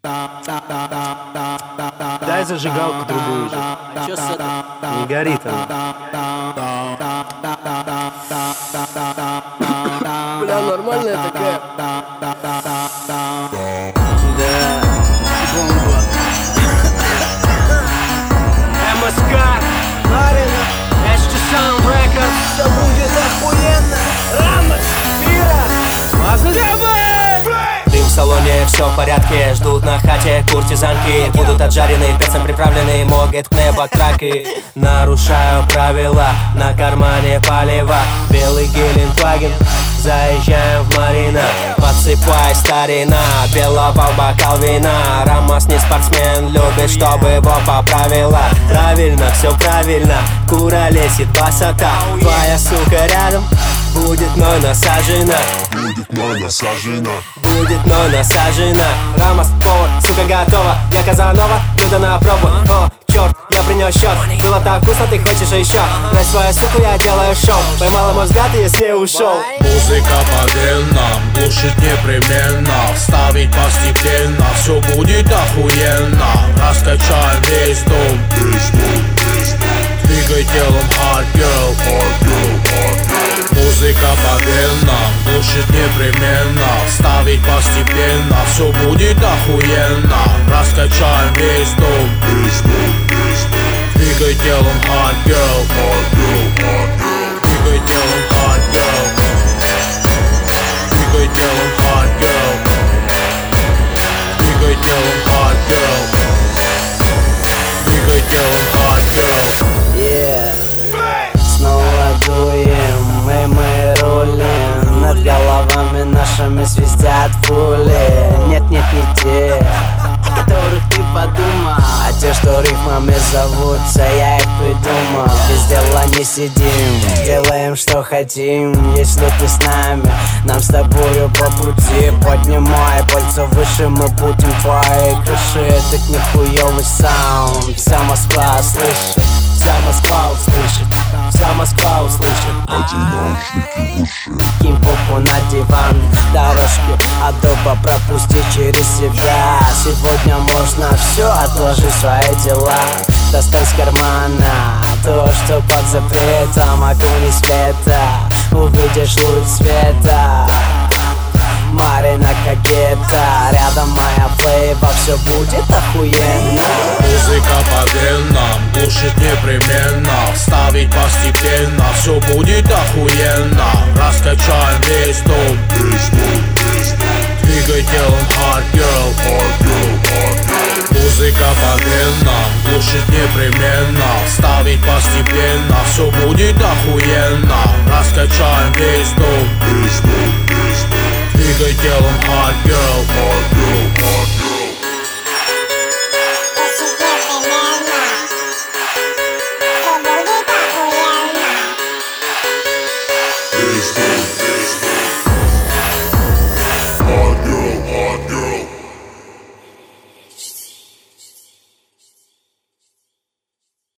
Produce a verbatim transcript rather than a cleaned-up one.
Дай зажигалку другую же. А чё с этой? Не горит она. Бля, нормальная такая. Да. Бомба. МСК. Марина. эйч ти Sound Records. Все будет охуенно. Рамос. Пира. Давай! Дым в салоне, все в порядке. Ждут на хате куртизанки. Будут отжарены, перцем приправлены. Могет в небо траки. Нарушаю правила, на кармане палево. Белый Гелендваген, заезжаем в Марина. Подсыпай старина, белого бокал вина. Рамос не спортсмен, любит, чтобы его поправила. Правильно, все правильно, куролесит басота. Твоя сука рядом, будет мной насажена. Будет мной насажена. Будет мной насажена. Рамос, повар, сука готова. Я Казанова, блюдо на пробу. О, черт, я принес счет. Было так вкусно, ты хочешь еще? Брать свою суку, я делаю шоу. Поймала мой взгляд и я с ней ушел. Музыка по венам, глушить непременно. Ставить постепенно, все будет охуенно. Раскачаем весь дом, Весь дом, весь дом. двигай телом, hard girl, Hard girl, hard girl. Музыка по венам, глушить непременно. Ставить постепенно, все будет охуенно. Раскачаем весь дом, Весь дом, весь дом. двигай телом, hard girl, Hard girl, hard girl. двигай телом, hard girl. Двигай телом, hard girl. Двигай телом, hard girl. Двигай телом, hard girl. Yeah. Снова дуем, мы, мы рулим. Над головами нашими свистят пули. Нет, нет, не те, о которых ты подумал, а те, что рифмами зовутся, я их придумал. Без дела не сидим, делаем, что хотим. Если ты с нами, нам с тобою по пути. Поднимай пальцы выше, мы будем твоей крыши. Этот нихуевый саунд, вся Москва слышит. Вся Москва услышит, вся Москва услышит. Одиночники в уши. Кинь попу на диван, дорожки от дуба пропусти через себя. Сегодня можно все, отложи свои дела. Достань с кармана то, что под запретом. Окуни света, увидишь луч света. Марина Кагета, рядом моя флейва, все будет охуенно. Музыка по венам, глушить непременно. Ставить постепенно, все будет охуенно. Раскачаем весь дом, Весь дом, весь дом. двигай телом, hard girl. Hard girl, hard girl. Музыка по венам, глушить непременно. Ставить постепенно, все будет охуенно. Раскачаем весь дом, Весь дом, весь дом. двигай телом, hard girl. Hard girl, hard girl.